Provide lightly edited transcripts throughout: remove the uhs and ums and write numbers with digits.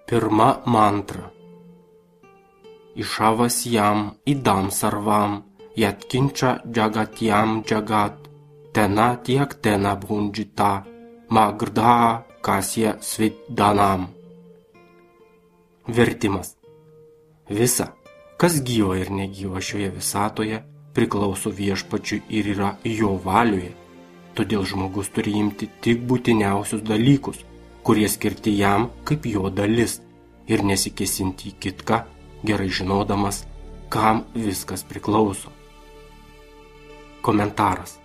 Pirma mantra. Išavasyam idam sarvam, yatkincha jagatyam jagat, tena tiek tena bhunjita, magrdha kasya sviddanam. Vertimas. Visa, kas gyva ir negyva šioje visatoje, priklauso Viešpačiui ir yra jo valioje. Todėl žmogus turi imti tik būtiniausius dalykus, kurie skirti jam kaip jo dalis, ir nesikesinti į kitką, gerai žinodamas, kam viskas priklauso. Komentaras.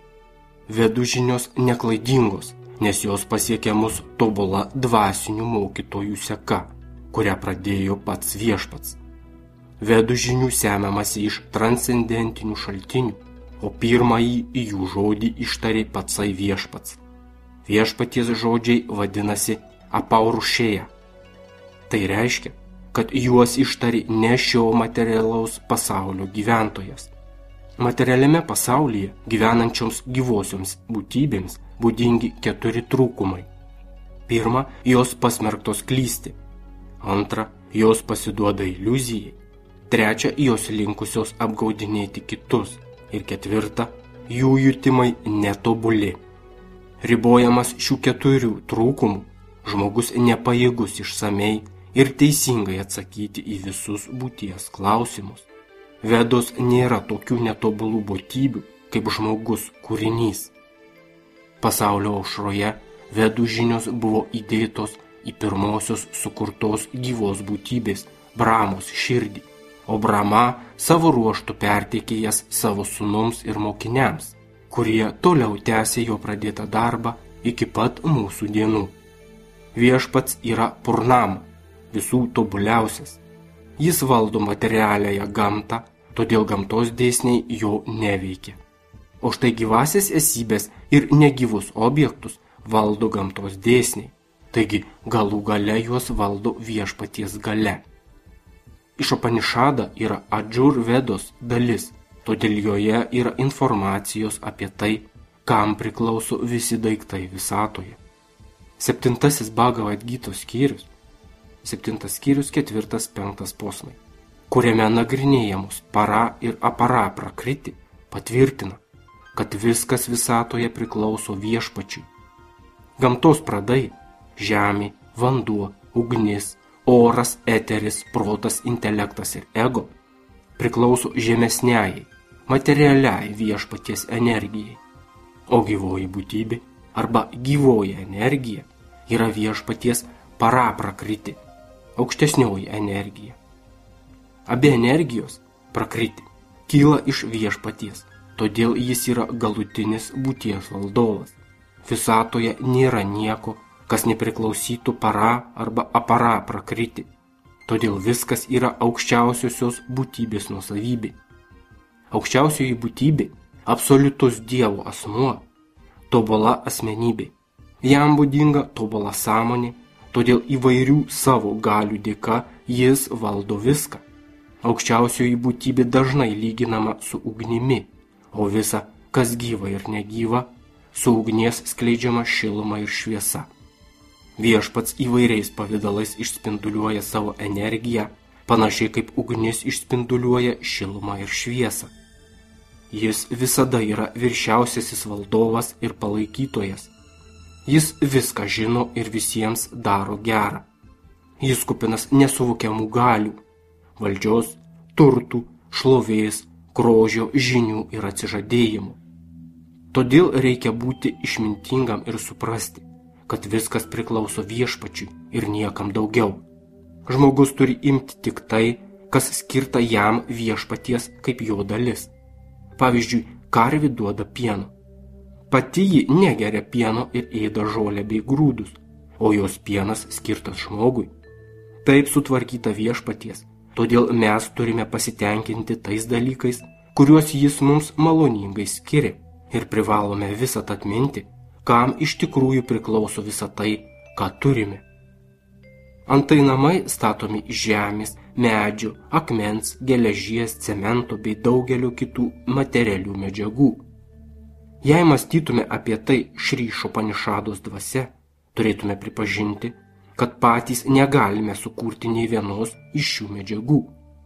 Vedų žinios neklaidingos, nes jos pasiekia mus tobula dvasinių mokytojų seka, kurią pradėjo pats Viešpats. Vedų žinių semiamasi iš transcendentinių šaltinių, o pirmąjį jų žodį ištarė patsai Viešpats. Viešpaties žodžiai vadinasi apaurušėja. Tai reiškia, kad juos ištarė ne šio materialaus pasaulio gyventojas. Materialiame pasaulyje gyvenančioms gyvosioms būtybėms būdingi 4 trūkumai. Pirma, jos pasmerktos klysti. Antra, jos pasiduoda iliuzijai. Trečia, jos linkusios apgaudinėti kitus. Ir ketvirta, jų jutimai netobuli. Ribojamas šių 4 trūkumų, žmogus nepajėgus išsamei ir teisingai atsakyti į visus būties klausimus. Vedos nėra tokių netobulų būtybių, kaip žmogus kūrinys. Pasaulio aušroje vedų žinios buvo įdėtos į pirmosios sukurtos gyvos būtybės Brahmos širdį, o Brahma savo ruožtu perteikė jas savo sūnums ir mokiniams, kurie toliau tęsė jo pradėtą darbą iki pat mūsų dienų. Viešpats yra Purnama, visų tobuliausias. Jis valdo materialiąją gamtą, todėl gamtos dėsniai jo neveikia. O štai gyvasis esybės ir negyvus objektus valdo gamtos dėsniai, taigi galų gale juos valdo Viešpaties galia. Iš Upanišado yra Adžur Vedos dalis, todėl joje yra informacijos apie tai, kam priklauso visi daiktai visatoje. 7 Bhagavad Gytos skyrius, 7 skyrius 4-5 posmai, kuriame nagrinėjamos para ir apara prakriti, patvirtina, kad viskas visatoje priklauso Viešpačiui. Gamtos pradai – žemė, vanduo, ugnis, oras, eteris, protas, intelektas ir ego – priklauso žemesniajai, materialiai Viešpaties energijai, o gyvoji būtybė arba gyvoji energija yra Viešpaties para prakriti, aukštesnioji energija. Abi energijos prakriti kyla iš Viešpaties, todėl jis yra galutinis būties valdovas. Visatoje nėra nieko, kas nepriklausytų para arba apara prakriti, todėl viskas yra aukščiausiosios būtybės nuosavybė. Aukščiausioji būtybė – absoliutus Dievo asmuo, tobula asmenybė. Jam būdinga tobula sąmonė, todėl įvairių savo galių dėka jis valdo viską. Aukščiausioji būtybė dažnai lyginama su ugnimi, o visa, kas gyva ir negyva, su ugnies skleidžiama šiluma ir šviesa. Viešpats įvairiais pavidalais išspinduliuoja savo energiją, panašiai kaip ugnis išspinduliuoja šilumą ir šviesą. Jis visada yra viršiausiasis valdovas ir palaikytojas. Jis viską žino ir visiems daro gerą. Jis kupinas nesuvokiamų galių – valdžios, turtų, šlovės, grožio, žinių ir atsižadėjimų. Todėl reikia būti išmintingam ir suprasti, kad viskas priklauso Viešpačiui ir niekam daugiau. Žmogus turi imti tik tai, kas skirta jam Viešpaties kaip jo dalis. Pavyzdžiui, karvė duoda pieno. Pati ji negeria pieno ir ėda žolę bei grūdus, o jos pienas skirtas žmogui. Taip sutvarkyta Viešpaties, todėl mes turime pasitenkinti tais dalykais, kuriuos jis mums maloningai skiria, ir privalome visat atminti, kam iš tikrųjų priklauso visa tai, ką turime. Antai namai statomi iš žemės, medžio, akmens, geležies, cemento bei daugelio kitų materialių medžiagų. Jei mąstytume apie tai Šri Upanišados dvasia, turėtume pripažinti, kad patys negalime sukurti nei vienos iš šių medžiagų.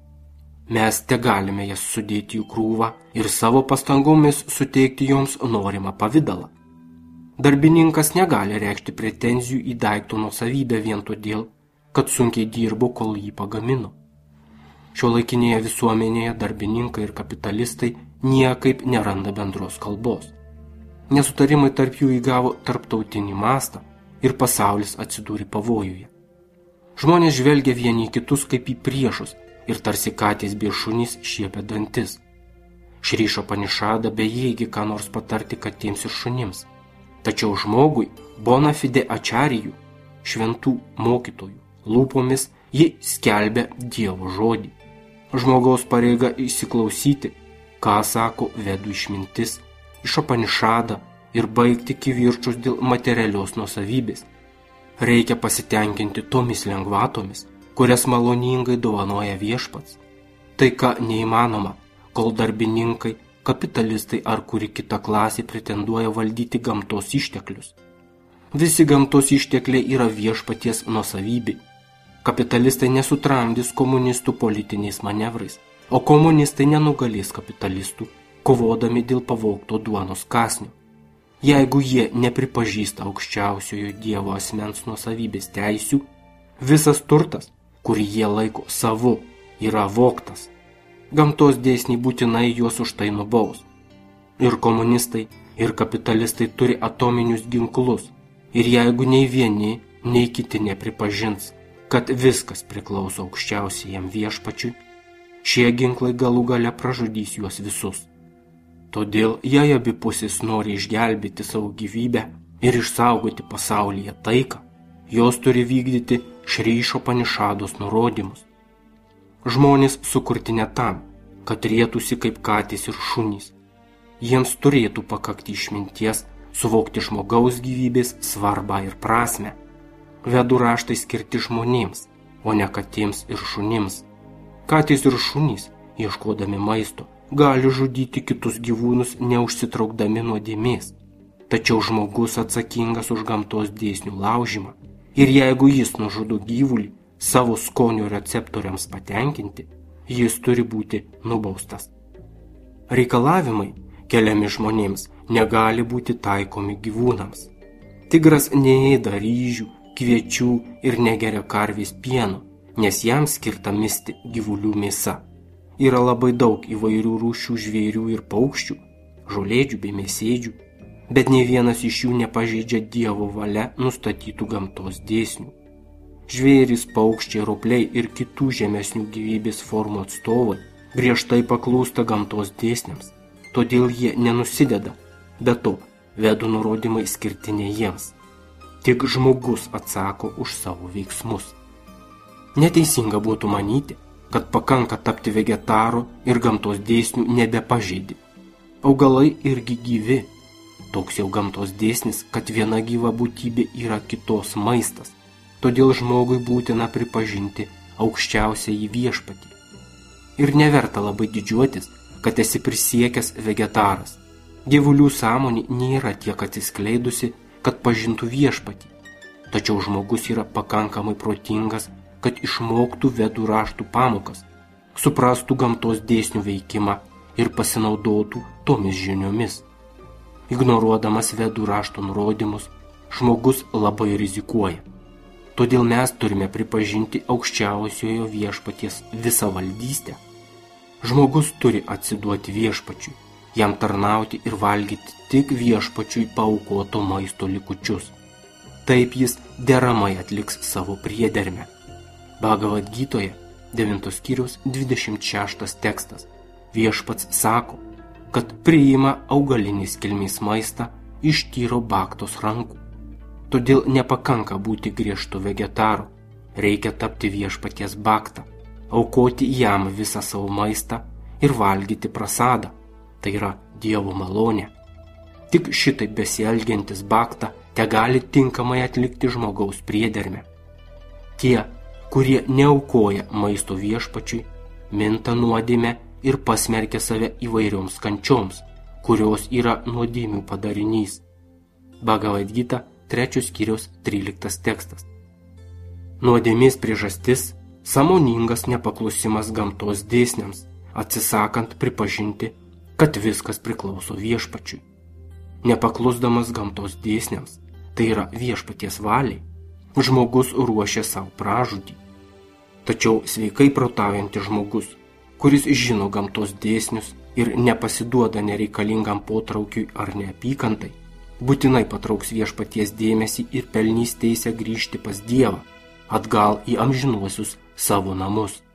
Mes tegalime jas sudėti į krūvą ir savo pastangomis suteikti joms norimą pavidalą. Darbininkas negali reikšti pretenzijų į daikto nuosavybę vien todėl, kad sunkiai dirbo, kol jį pagamino. Šiuolaikinėje visuomenėje darbininkai ir kapitalistai niekaip neranda bendros kalbos. Nesutarimai tarp jų įgavo tarptautinį mastą ir pasaulis atsidūrė pavojuje. Žmonės žvelgia vieni į kitus kaip į priešus ir tarsi katės bei šunys šiepia dantis. Šryšo Panišada bejėgi ką nors patarti katėms ir šunims. Tačiau žmogui bona fide ačarijų, šventų mokytojų, lūpomis ji skelbia Dievo žodį. Žmogaus pareiga įsiklausyti, ką sako Vedų išmintis, iš Panišada ir baigti kivirčus dėl materialios nuosavybės. Reikia pasitenkinti tomis lengvatomis, kurias maloningai dovanoja viešpats. Tai ką neįmanoma, kol darbininkai, kapitalistai ar kuri kita klasė pretenduoja valdyti gamtos išteklius. Visi gamtos ištekliai yra viešpaties nuosavybė. Kapitalistai nesutramdys komunistų politiniais manevrais, o komunistai nenugalės kapitalistų, kovodami dėl pavogto duonos kąsnio. Jeigu jie nepripažįsta aukščiausiojo Dievo asmens nuosavybės teisių, visas turtas, kurį jie laiko savu, yra vogtas. Gamtos dėsniai būtinai juos už tai nubaus. Ir komunistai, ir kapitalistai turi atominius ginklus, ir jeigu nei vieni, nei kiti nepripažins, kad viskas priklauso aukščiausiajam viešpačiui, šie ginklai galų gale pražudys juos visus. Todėl, jei abi pusės nori išgelbėti savo gyvybę ir išsaugoti pasaulyje taiką, jos turi vykdyti Šryšo Panišados nurodymus. Žmonės sukurti ne tam, kad rėtųsi kaip katės ir šunys. Jiems turėtų pakakti išminties suvokti žmogaus gyvybės svarbą ir prasmę. Vedų raštai skirti žmonėms, o ne katėms ir šunims. Katės ir šunys, ieškodami maisto, gali žudyti kitus gyvūnus neužsitraukdami nuodėmės. Tačiau žmogus atsakingas už gamtos dėsnių laužymą ir jeigu jis nužudo gyvulį savo skonio receptoriams patenkinti, jis turi būti nubaustas. Reikalavimai, keliami žmonėms, negali būti taikomi gyvūnams. Tigras neėda ryžių, kviečių ir negeria karvės pieno, nes jam skirta misti gyvulių mėsa. Yra labai daug įvairių rūšių žvėrių ir paukščių, žolėdžių bei mėsėdžių, bet nei vienas iš jų nepažeidžia Dievo valia nustatytų gamtos dėsnių. Žvėrys, paukščiai, ropliai ir kitų žemesnių gyvybės formų atstovai griežtai paklūsta gamtos dėsniams, todėl jie nenusideda, be to Vedų nurodymai skirti ne jiems. Tik žmogus atsako už savo veiksmus. Neteisinga būtų manyti, kad pakanka tapti vegetaru ir gamtos dėsnių nebepažeidi. Augalai irgi gyvi. Toks jau gamtos dėsnis, kad viena gyva būtybė yra kitos maistas. Todėl žmogui būtina pripažinti aukščiausiąjį viešpatį. Ir neverta labai didžiuotis, kad esi prisiekęs vegetaras. Dievulių sąmonė nėra tiek atsiskleidusi, kad pažintų viešpatį. Tačiau žmogus yra pakankamai protingas, kad išmoktų Vedų raštų pamokas, suprastų gamtos dėsnių veikimą ir pasinaudotų tomis žiniomis. Ignoruodamas Vedų raštų nurodymus, žmogus labai rizikuoja. Todėl mes turime pripažinti aukščiausiojo viešpaties visą valdystę. Žmogus turi atsiduoti viešpačiui, jam tarnauti ir valgyti tik viešpačiui paaukoto maisto likučius. Taip jis deramai atliks savo priedermę. Bhagavad Gitoje 9 skyriaus 26 tekstas. Viešpats sako, kad priima augalinės kilmės maistą iš tyro baktos rankų. Todėl nepakanka būti griežtu vegetaru, reikia tapti viešpaties baktą, aukoti jam visą savo maistą ir valgyti prasadą, tai yra Dievo malonė. Tik šitaip besielgiantis baktą tegali tinkamai atlikti žmogaus priedermę. Tie, kurie neaukoja maisto viešpačiui, minta nuodėmę ir pasmerkia save įvairioms kančioms, kurios yra nuodėmių padarinys. Bhagavad Gita 3 skyriaus 13 tekstas. Nuodėmės priežastis – sąmoningas nepaklusimas gamtos dėsniams, atsisakant pripažinti, kad viskas priklauso viešpačiui. Nepaklusdamas gamtos dėsniams, tai yra viešpaties valiai, žmogus ruošia savo pražūtį. Tačiau sveikai protaujantis žmogus, kuris žino gamtos dėsnius ir nepasiduoda nereikalingam potraukiui ar neapykantai, būtinai patrauks viešpaties dėmesį ir pelnys teisę grįžti pas Dievą, atgal į amžinuosius savo namus.